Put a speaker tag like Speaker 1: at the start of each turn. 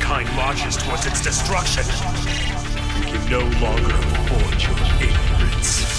Speaker 1: mankind marches towards its destruction, we can no longer afford your ignorance.